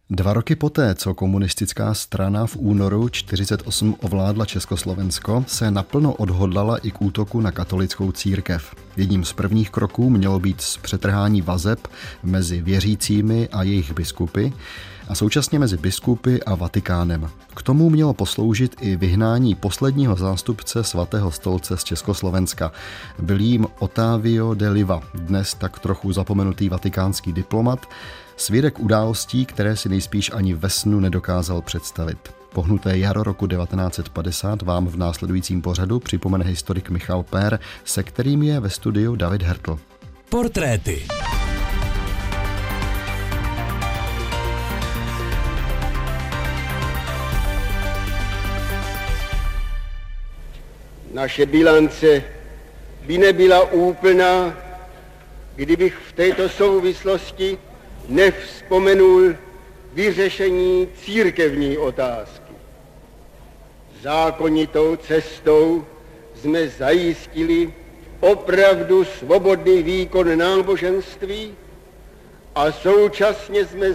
2 roky poté, co komunistická strana v únoru 1948 ovládla Československo, se naplno odhodlala i k útoku na katolickou církev. Jedním z prvních kroků mělo být přetrhání vazeb mezi věřícími a jejich biskupy a současně mezi biskupy a Vatikánem. K tomu mělo posloužit i vyhnání posledního zástupce Svatého stolce z Československa. Byl jím Ottavio de Liva, dnes tak trochu zapomenutý vatikánský diplomat, svědek událostí, které si nejspíš ani ve snu nedokázal představit. Pohnuté jaro roku 1950 vám v následujícím pořadu připomene historik Michal Pér, se kterým je ve studiu David Hertl. Portréty. Naše bilance by nebyla úplná, kdybych v této souvislosti nevzpomenul vyřešení církevní otázky. Zákonitou cestou jsme zajistili opravdu svobodný výkon náboženství a současně jsme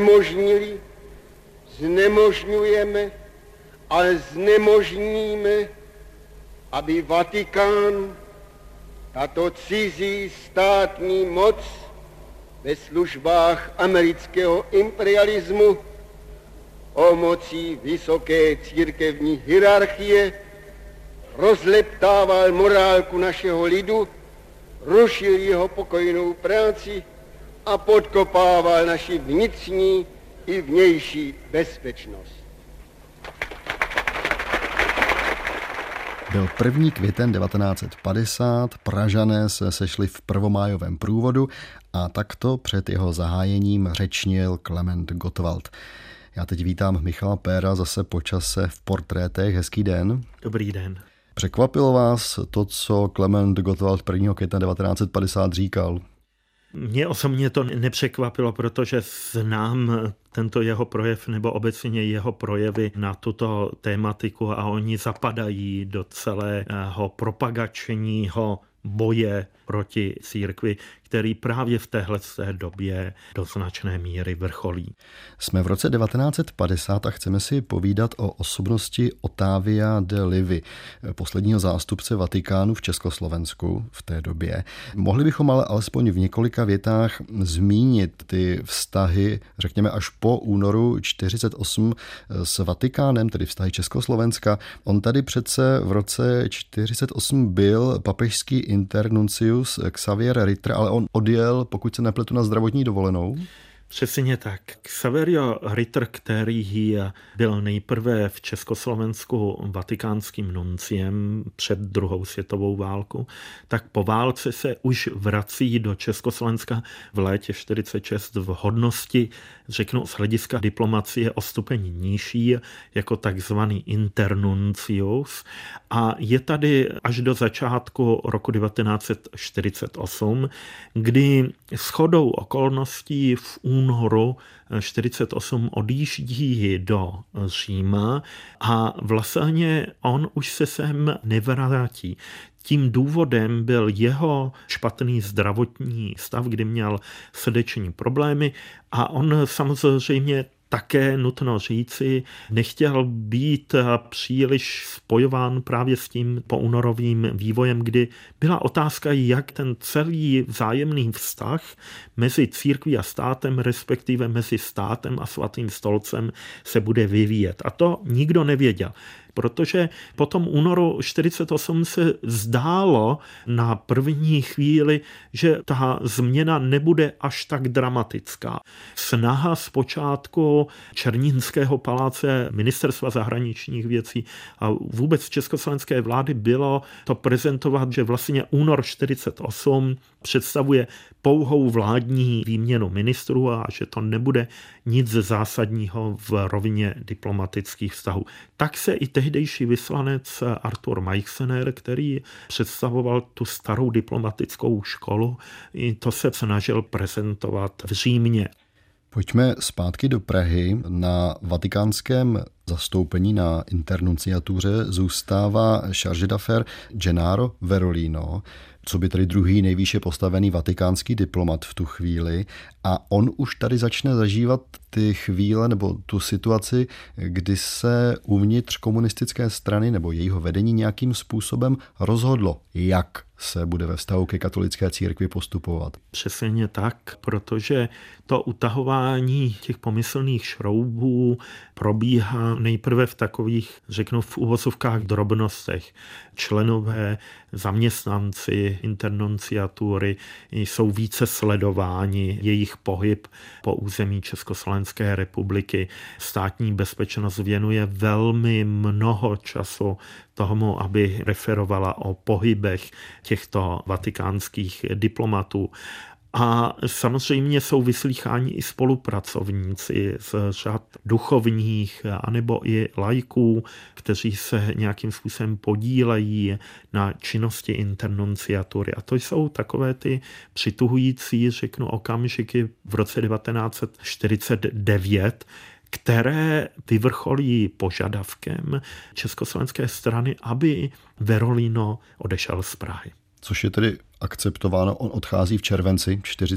znemožňujeme, ale znemožníme, aby Vatikán, tato cizí státní moc ve službách amerického imperialismu, pomocí vysoké církevní hierarchie rozleptával morálku našeho lidu, rušil jeho pokojnou práci a podkopával naši vnitřní i vnější bezpečnost. Byl 1. květen 1950, Pražané se sešli v prvomájovém průvodu a takto před jeho zahájením řečnil Klement Gottwald. Já teď vítám Michala Péra zase po čase v Portrétech. Hezký den. Dobrý den. Překvapilo vás to, co Klement Gottwald 1. května 1950 říkal? Mě osobně to nepřekvapilo, protože znám tento jeho projev nebo obecně jeho projevy na tuto tématiku a oni zapadají do celého propagačního boje proti církvi, který právě v téhle době do značné míry vrcholí. Jsme v roce 1950 a chceme si povídat o osobnosti Ottavia de Livy, posledního zástupce Vatikánu v Československu v té době. Mohli bychom ale alespoň v několika větách zmínit ty vztahy, řekněme až po únoru 1948 s Vatikánem, tedy vztahy Československa. On tady přece v roce 1948 byl papežský internuncius Xavier Ritter, ale on odjel, pokud se nepletu, na zdravotní dovolenou. Přesně tak. Xaverio Ritter, který byl nejprve v Československu vatikánským nunciem před druhou světovou válku, tak po válce se už vrací do Československa v létě 1946 v hodnosti, řeknu z hlediska diplomacie o stupeň nižší, jako takzvaný internuncius, a je tady až do začátku roku 1948, kdy shodou okolností v únoru 1948 odjíždí do Říma a vlastně on už se sem nevrátí. Tím důvodem byl jeho špatný zdravotní stav, kdy měl srdeční problémy a on samozřejmě také, nutno říci, nechtěl být příliš spojován právě s tím poúnorovým vývojem, kdy byla otázka, jak ten celý vzájemný vztah mezi církví a státem, respektive mezi státem a Svatým stolcem se bude vyvíjet. A to nikdo nevěděl. Protože po tom únoru 1948 se zdálo na první chvíli, že ta změna nebude až tak dramatická. Snaha zpočátku Černínského paláce, ministerstva zahraničních věcí a vůbec československé vlády bylo to prezentovat, že vlastně únor 1948 představuje pouhou vládní výměnu ministrů a že to nebude nic zásadního v rovině diplomatických vztahů. Tak se i tehdejší vyslanec Arthur Meixener, který představoval tu starou diplomatickou školu, i to se snažil prezentovat v Římě. Pojďme zpátky do Prahy. Na vatikánském zastoupení na internunciatuře zůstává chargé d'affaires Gennaro Verolino, co by tedy druhý nejvýše postavený vatikánský diplomat v tu chvíli. A on už tady začne zažívat ty chvíle nebo tu situaci, kdy se uvnitř komunistické strany nebo jejího vedení nějakým způsobem rozhodlo, jak se bude ve vztahu ke katolické církvi postupovat. Přesně tak, protože to utahování těch pomyslných šroubů probíhá nejprve v takových, řeknu v uvozovkách, drobnostech. Členové, zaměstnanci internunciatury jsou více sledováni, jejich pohyb po území Československé republiky. Státní bezpečnost věnuje velmi mnoho času tomu, aby referovala o pohybech těchto vatikánských diplomatů. A samozřejmě jsou vyslýcháni i spolupracovníci z řad duchovních anebo i laiků, kteří se nějakým způsobem podílejí na činnosti internunciatury. A to jsou takové ty přituhující, řeknu, okamžiky v roce 1949, které vyvrcholí požadavkem československé strany, aby Verolino odešel z Prahy. Což je tedy akceptováno, on odchází v červenci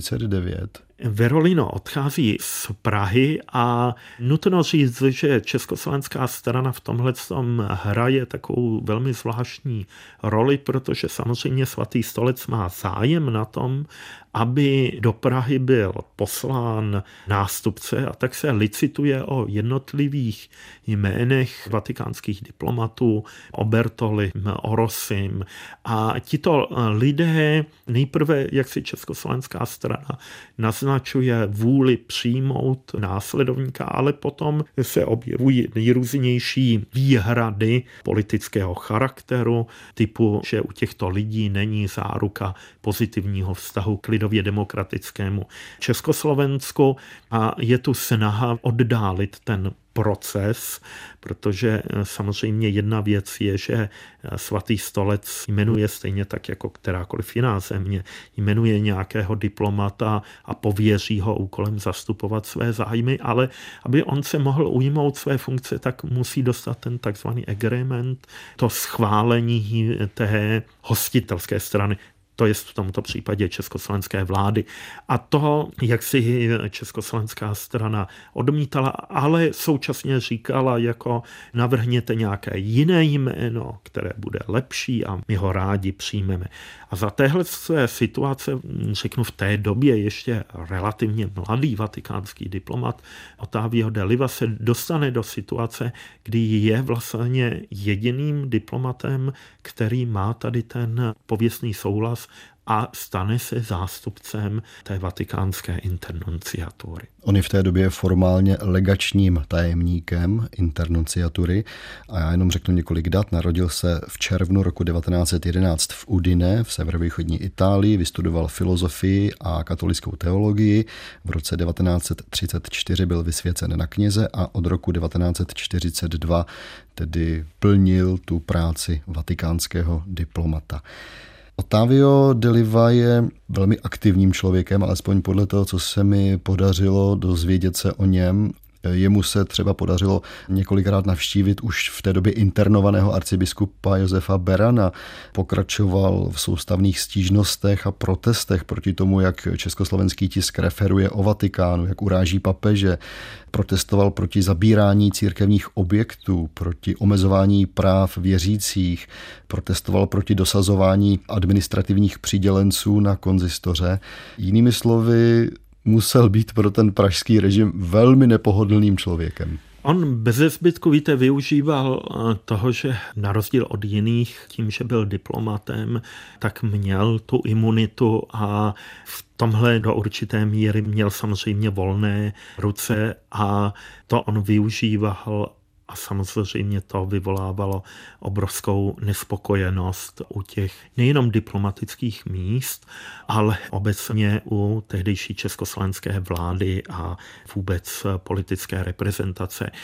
1949. Verolino odchází z Prahy a nutno říct, že československá strana v tomhletom hraje takovou velmi zvláštní roli, protože samozřejmě Svatý stolec má zájem na tom, aby do Prahy byl poslán nástupce, a tak se licituje o jednotlivých jménech vatikánských diplomatů, o Bertolim, o Rossim. A tito lidé nejprve, jak si československá strana naznačuje vůli přijmout následovníka, ale potom se objevují nejrůznější výhrady politického charakteru, typu, že u těchto lidí není záruka pozitivního vztahu k lidově demokratickému Československu a je tu snaha oddálit ten proces, protože samozřejmě jedna věc je, že Svatý stolec jmenuje stejně tak jako kterákoliv jiná země, jmenuje nějakého diplomata a pověří ho úkolem zastupovat své zájmy, ale aby on se mohl ujmout své funkce, tak musí dostat ten takzvaný agreement, to schválení té hostitelské strany. To je v tomto případě československé vlády. A to, jak si československá strana odmítala, ale současně říkala, jako navrhněte nějaké jiné jméno, které bude lepší a my ho rádi přijmeme. A za téhle situace, řeknu v té době ještě relativně mladý vatikánský diplomat Ottavio de Oliva se dostane do situace, kdy je vlastně jediným diplomatem, který má tady ten pověstný souhlas a stane se zástupcem té vatikánské internunciatury. On je v té době formálně legačním tajemníkem internunciatury a já jenom řeknu několik dat. Narodil se v červnu roku 1911 v Udine v severovýchodní Itálii, vystudoval filozofii a katolickou teologii. V roce 1934 byl vysvěcen na kněze a od roku 1942 tedy plnil tu práci vatikánského diplomata. Ottavio de Oliva je velmi aktivním člověkem, alespoň podle toho, co se mi podařilo dozvědět se o něm. Jemu se třeba podařilo několikrát navštívit už v té době internovaného arcibiskupa Josefa Berana. Pokračoval v soustavných stížnostech a protestech proti tomu, jak československý tisk referuje o Vatikánu, jak uráží papeže. Protestoval proti zabírání církevních objektů, proti omezování práv věřících, protestoval proti dosazování administrativních přidělenců na konzistoře. Jinými slovy, musel být pro ten pražský režim velmi nepohodlným člověkem. On beze zbytku, víte, využíval toho, že na rozdíl od jiných, tím, že byl diplomatem, tak měl tu imunitu a v tomhle do určité míry měl samozřejmě volné ruce a to on využíval. A samozřejmě to vyvolávalo obrovskou nespokojenost u těch nejenom diplomatických míst, ale obecně u tehdejší československé vlády a vůbec politické reprezentace.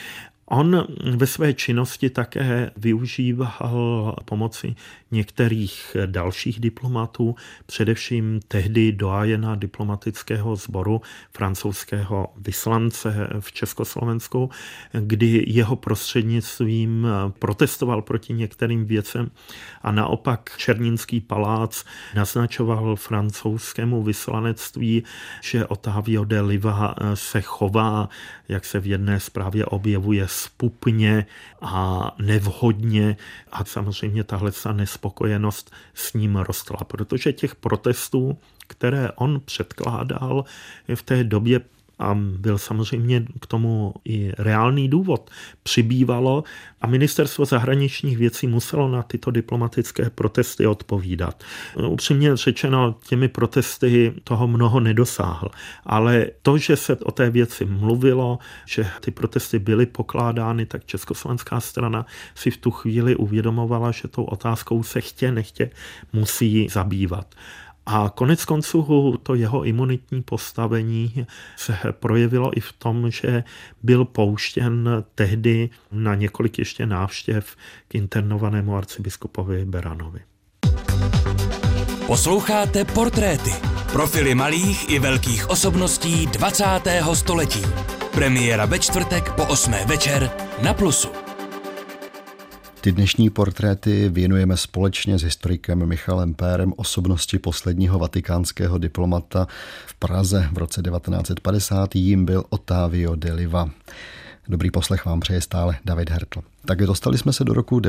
On ve své činnosti také využíval pomoci některých dalších diplomatů, především tehdy doájena diplomatického sboru francouzského vyslance v Československu, kdy jeho prostřednictvím protestoval proti některým věcem a naopak Černínský palác naznačoval francouzskému vyslanectví, že Ottavio de Liva se chová, jak se v jedné zprávě objevuje, zpupně a nevhodně a samozřejmě tahle nespokojenost s ním rostla, protože těch protestů, které on předkládal v té době, a byl samozřejmě k tomu i reálný důvod, přibývalo a ministerstvo zahraničních věcí muselo na tyto diplomatické protesty odpovídat. Upřímně řečeno, těmi protesty toho mnoho nedosáhl, ale to, že se o té věci mluvilo, že ty protesty byly pokládány, tak československá strana si v tu chvíli uvědomovala, že tou otázkou se chtě nechtě musí zabývat. A konec konců to jeho imunitní postavení se projevilo i v tom, že byl pouštěn tehdy na několik ještě návštěv k internovanému arcibiskupovi Beranovi. Posloucháte Portréty. Profily malých i velkých osobností 20. století. Premiéra ve čtvrtek po 8. večer na Plusu. Ty dnešní portréty věnujeme společně s historikem Michalem Pérem osobnosti posledního vatikánského diplomata v Praze v roce 1950. Jím byl Ottavio de Liva. Dobrý poslech vám přeje stále David Hertl. Tak dostali jsme se do roku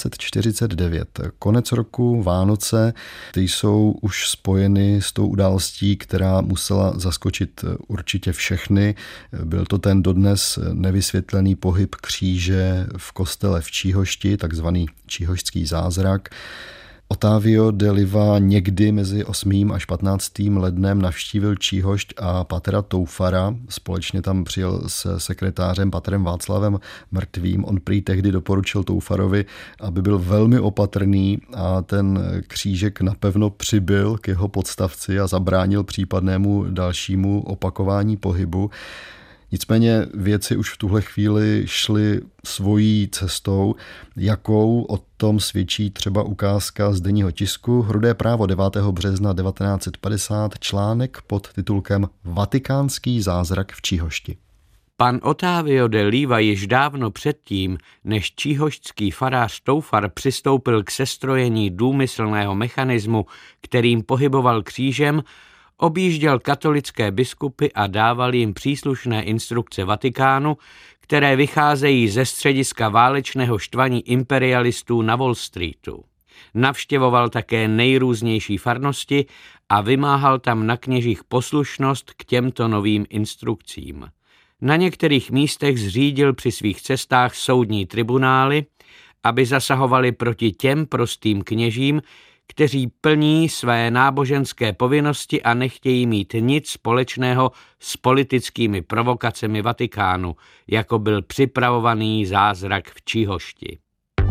1949. Konec roku, Vánoce, ty jsou už spojeny s tou událostí, která musela zaskočit určitě všechny. Byl to ten dodnes nevysvětlený pohyb kříže v kostele v Číhošti, takzvaný číhošský zázrak. Ottavio de Liva někdy mezi 8. až 15. lednem navštívil Číhošť a pátera Toufara. Společně tam přijel se sekretářem patrem Václavem Mrtvým. On prý tehdy doporučil Toufarovi, aby byl velmi opatrný a ten křížek napevno přibyl k jeho podstavci a zabránil případnému dalšímu opakování pohybu. Nicméně věci už v tuhle chvíli šly svojí cestou, jakou o tom svědčí třeba ukázka z denního tisku Rudé právo 9. března 1950, článek pod titulkem Vatikánský zázrak v Číhošti. Pan Ottavio de Liva již dávno předtím, než číhošťský farář Toufar přistoupil k sestrojení důmyslného mechanismu, kterým pohyboval křížem, objížděl katolické biskupy a dával jim příslušné instrukce Vatikánu, které vycházejí ze střediska válečného štvaní imperialistů na Wall Streetu. Navštěvoval také nejrůznější farnosti a vymáhal tam na kněžích poslušnost k těmto novým instrukcím. Na některých místech zřídil při svých cestách soudní tribunály, aby zasahovali proti těm prostým kněžím, kteří plní své náboženské povinnosti a nechtějí mít nic společného s politickými provokacemi Vatikánu, jako byl připravovaný zázrak v Číhošti.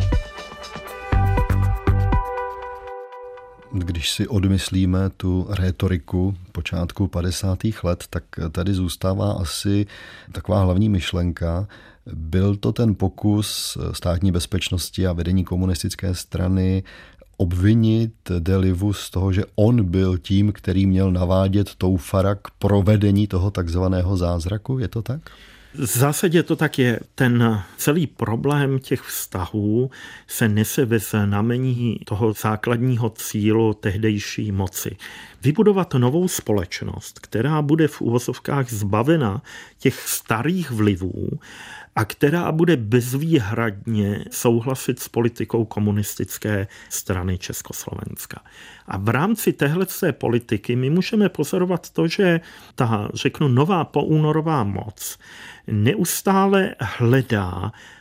Když si odmyslíme tu rétoriku počátku 50. let, tak tady zůstává asi taková hlavní myšlenka. Byl to ten pokus státní bezpečnosti a vedení komunistické strany obvinit de Livu z toho, že on byl tím, který měl navádět Toufara k provedení toho takzvaného zázraku? Je to tak? V zásadě to tak je. Ten celý problém těch vztahů se nese ve znamení toho základního cílu tehdejší moci. Vybudovat novou společnost, která bude v uvozovkách zbavena těch starých vlivů a která bude bezvýhradně souhlasit s politikou komunistické strany Československa. A v rámci téhleté politiky my můžeme pozorovat to, že ta, řeknu, nová poúnorová moc neustále hledá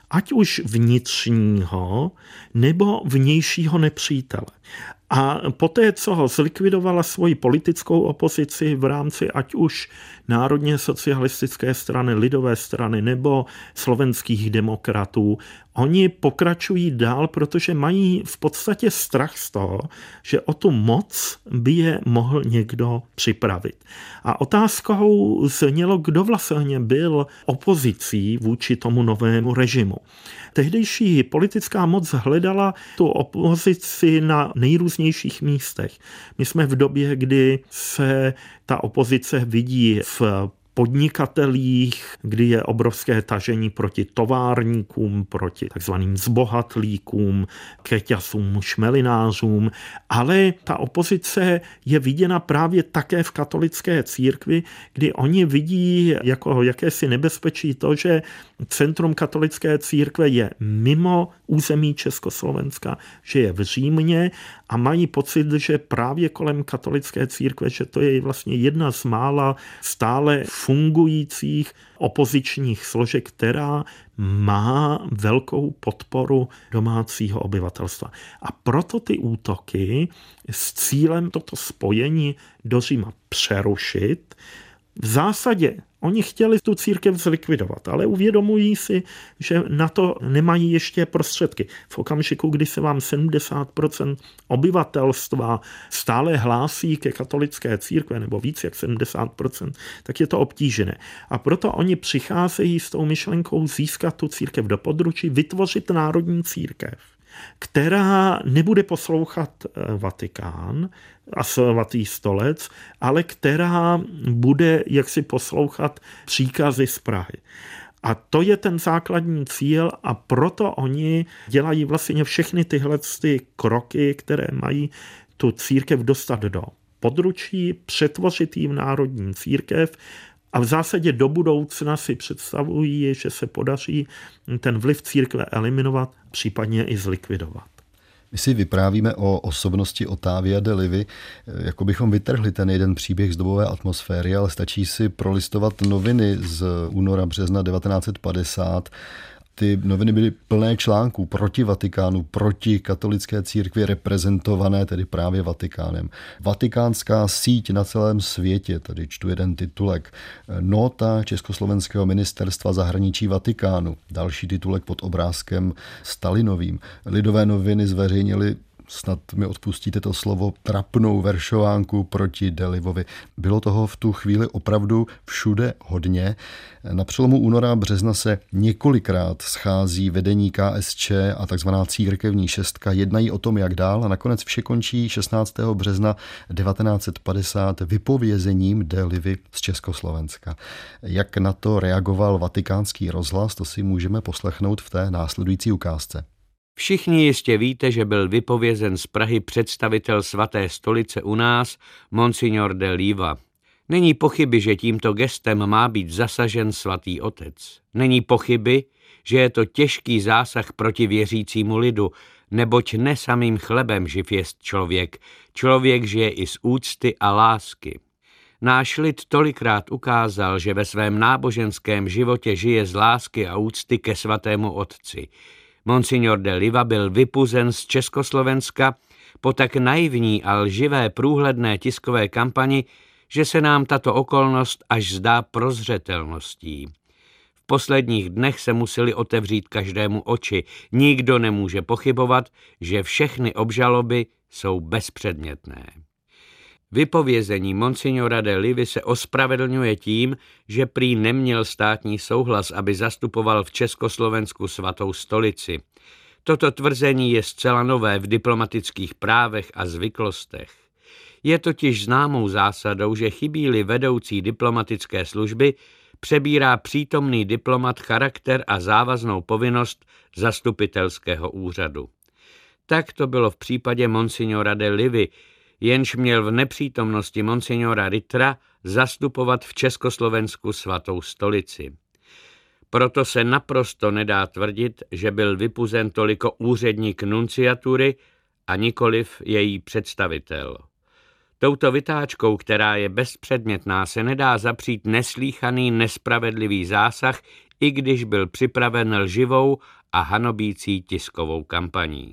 ať už vnitřního nebo vnějšího nepřítele. A poté, co ho zlikvidovala svoji politickou opozici v rámci ať už Národně socialistické strany, Lidové strany nebo slovenských demokratů, oni pokračují dál, protože mají v podstatě strach z toho, že o tu moc by je mohl někdo připravit. A otázkou znělo, kdo vlastně byl opozicí vůči tomu novému režimu. Tehdejší politická moc hledala tu opozici na nejrůznějších místech. My jsme v době, kdy se ta opozice vidí v podnikatelích, kdy je obrovské tažení proti továrníkům, proti takzvaným zbohatlíkům, keťasům, šmelinářům, ale ta opozice je viděna právě také v katolické církvi, kdy oni vidí jako jakési nebezpečí to, že centrum katolické církve je mimo území Československa, že je v Římě a mají pocit, že právě kolem katolické církve, že to je vlastně jedna z mála stále fungujících opozičních složek, která má velkou podporu domácího obyvatelstva. A proto ty útoky s cílem toto spojení do Říma přerušit, v zásadě oni chtěli tu církev zlikvidovat, ale uvědomují si, že na to nemají ještě prostředky. V okamžiku, kdy se vám 70% obyvatelstva stále hlásí ke katolické církve, nebo víc jak 70%, tak je to obtížené. A proto oni přicházejí s tou myšlenkou získat tu církev do područí, vytvořit národní církev, která nebude poslouchat Vatikán a svatý stolec, ale která bude jaksi poslouchat příkazy z Prahy. A to je ten základní cíl a proto oni dělají vlastně všechny tyhle kroky, které mají tu církev dostat do područí, přetvořit ji v národní církev a v zásadě do budoucna si představují, že se podaří ten vliv církve eliminovat, případně i zlikvidovat. My si vyprávíme o osobnosti Ottavia de Livy, jako bychom vytrhli ten jeden příběh z dobové atmosféry, ale stačí si prolistovat noviny z února, března 1950. Ty noviny byly plné článků proti Vatikánu, proti katolické církvi reprezentované tedy právě Vatikánem. Vatikánská síť na celém světě, tady čtu jeden titulek, nota Československého ministerstva zahraničí Vatikánu, další titulek pod obrázkem Stalinovým. Lidové noviny zveřejnily, snad mi odpustíte to slovo, trapnou veršovánku proti de Livovi. Bylo toho v tu chvíli opravdu všude hodně. Na přelomu února a března se několikrát schází vedení KSČ a takzvaná církevní šestka, jednají o tom, jak dál a nakonec vše končí 16. března 1950 vypovězením de Livy z Československa. Jak na to reagoval Vatikánský rozhlas, to si můžeme poslechnout v té následující ukázce. Všichni jistě víte, že byl vypovězen z Prahy představitel svaté stolice u nás, monsignor de Liva. Není pochyby, že tímto gestem má být zasažen svatý otec. Není pochyby, že je to těžký zásah proti věřícímu lidu, neboť ne samým chlebem živ jest člověk. Člověk žije i z úcty a lásky. Náš lid tolikrát ukázal, že ve svém náboženském životě žije z lásky a úcty ke svatému otci. Monsignor de Liva byl vypuzen z Československa po tak naivní a lživé průhledné tiskové kampani, že se nám tato okolnost až zdá prozřetelností. V posledních dnech se museli otevřít každému oči. Nikdo nemůže pochybovat, že všechny obžaloby jsou bezpředmětné. Vypovězení monsignora de Livy se ospravedlňuje tím, že prý neměl státní souhlas, aby zastupoval v Československu svatou stolici. Toto tvrzení je zcela nové v diplomatických právech a zvyklostech. Je totiž známou zásadou, že chybí-li vedoucí diplomatické služby, přebírá přítomný diplomat charakter a závaznou povinnost zastupitelského úřadu. Tak to bylo v případě monsignora de Livy, jenž měl v nepřítomnosti monsignora Rittera zastupovat v Československu svatou stolici. Proto se naprosto nedá tvrdit, že byl vypuzen toliko úředník nunciatury a nikoliv její představitel. Touto vytáčkou, která je bezpředmětná, se nedá zapřít neslýchaný, nespravedlivý zásah, i když byl připraven lživou a hanobící tiskovou kampaní.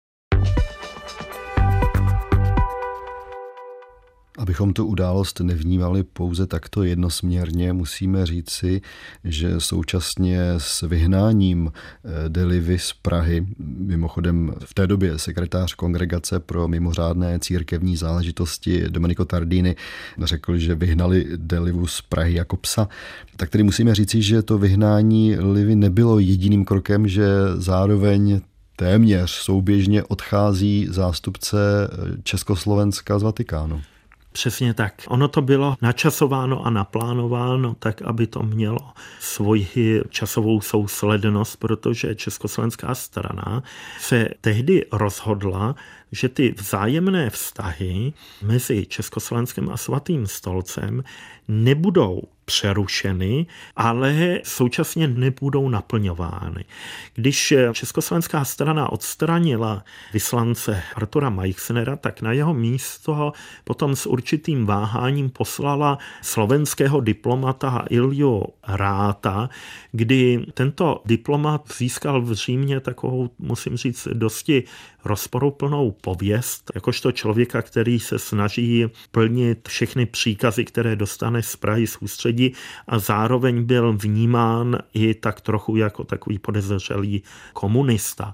Abychom tu událost nevnímali pouze takto jednosměrně, musíme říci, že současně s vyhnáním Delivy z Prahy, mimochodem v té době sekretář Kongregace pro mimořádné církevní záležitosti Domenico Tardini řekl, že vyhnali Delivu z Prahy jako psa, tak tedy musíme říci, že to vyhnání Livy nebylo jediným krokem, že zároveň téměř souběžně odchází zástupce Československa z Vatikánu. Přesně tak. Ono to bylo načasováno a naplánováno tak, aby to mělo svoji časovou souslednost, protože československá strana se tehdy rozhodla, že ty vzájemné vztahy mezi Československem a Svatým stolcem nebudou přerušeny, ale současně nebudou naplňovány. Když československá strana odstranila vyslance Artura Meixnera, tak na jeho místo potom s určitým váháním poslala slovenského diplomata Ilju Ráta, kdy tento diplomat získal v Římě takovou, musím říct, dosti rozporuplnou pověst, jakožto člověka, který se snaží plnit všechny příkazy, které dostane z Prahy z ústředí, a zároveň byl vnímán i tak trochu jako takový podezřelý komunista.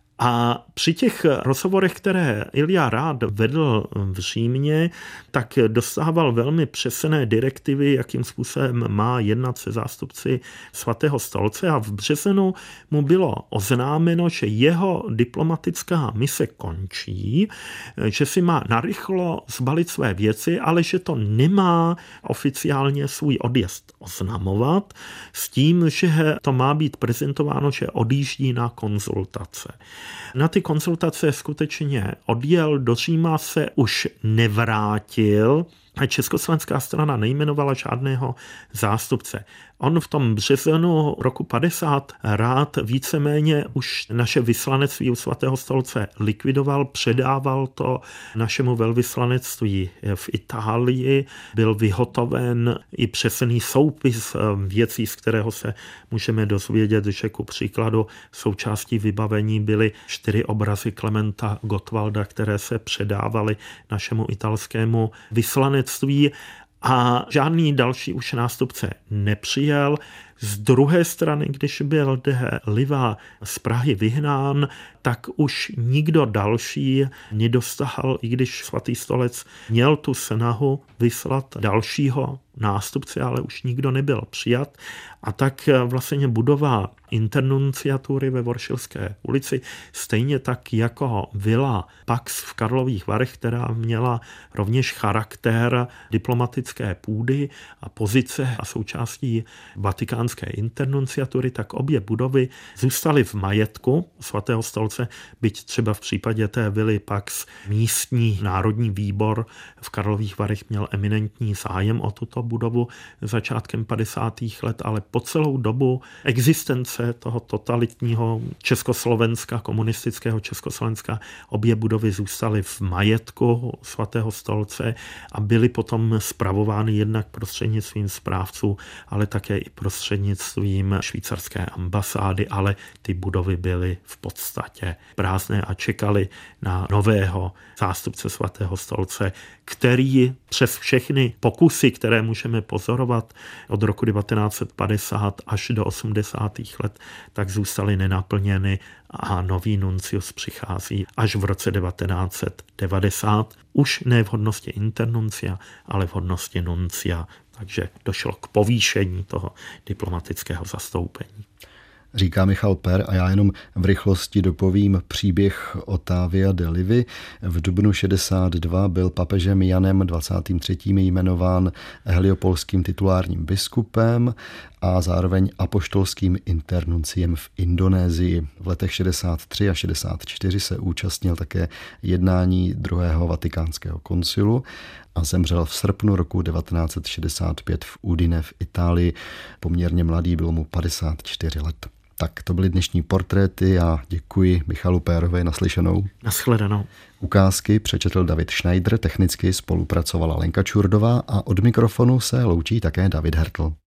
A při těch rozhovorech, které Ilja Rád vedl v Římě, tak dostával velmi přesné direktivy, jakým způsobem má jednat se zástupci Svatého stolce, a v březnu mu bylo oznámeno, že jeho diplomatická mise končí, že si má narychlo zbalit své věci, ale že to nemá oficiálně svůj odjezd oznamovat, s tím, že to má být prezentováno, že odjíždí na konzultace. Na ty konzultace skutečně odjel, do Říma se už nevrátil a československá strana nejmenovala žádného zástupce. On v tom březnu roku 50 Rád víceméně už naše vyslanectví u Svatého stolce likvidoval, předával to našemu velvyslanectví v Itálii. Byl vyhotoven i přesný soupis věcí, z kterého se můžeme dozvědět, že ku příkladu součástí vybavení byly 4 obrazy Klementa Gottwalda, které se předávaly našemu italskému vyslanectví. A žádný další už nástupce nepřijel. Z druhé strany, když byl de Liva z Prahy vyhnán, tak už nikdo další nedostahal, i když Svatý stolec měl tu snahu vyslat dalšího nástupce, ale už nikdo nebyl přijat. A tak vlastně budova internunciatury ve Voršilské ulici, stejně tak jako vila Pax v Karlových Varech, která měla rovněž charakter diplomatické půdy a pozice a součástí vatikánské internunciatury, tak obě budovy zůstaly v majetku Svatého stolce, byť třeba v případě té vily Pax místní národní výbor v Karlových Varech měl eminentní zájem o tuto budovu začátkem 50. let, ale po celou dobu existence toho totalitního Československa, komunistického Československa, obě budovy zůstaly v majetku Svatého stolce a byly potom spravovány jednak prostřednictvím správců, ale také i prostřednictvím švýcarské ambasády, ale ty budovy byly v podstatě prázdné a čekaly na nového zástupce Svatého stolce, který přes všechny pokusy, které můžeme pozorovat od roku 1950 až do 80. let, tak zůstaly nenaplněny a nový nuncius přichází až v roce 1990. Už ne v hodnosti internuncia, ale v hodnosti nuncia. Takže došlo k povýšení toho diplomatického zastoupení. Říká Michal Per a já jenom v rychlosti dopovím příběh Ottavia de Livy. V dubnu 62 byl papežem Janem 23. jmenován heliopolským titulárním biskupem a zároveň apoštolským internunciem v Indonésii. V letech 63 a 64 se účastnil také jednání druhého vatikánského koncilu a zemřel v srpnu roku 1965 v Udine v Itálii. Poměrně mladý, bylo mu 54 let. Tak to byly dnešní portréty a děkuji Michalu Pérovi, naslyšenou. Nashledanou. Ukázky přečetl David Schneider, technicky spolupracovala Lenka Čurdová a od mikrofonu se loučí také David Hertl.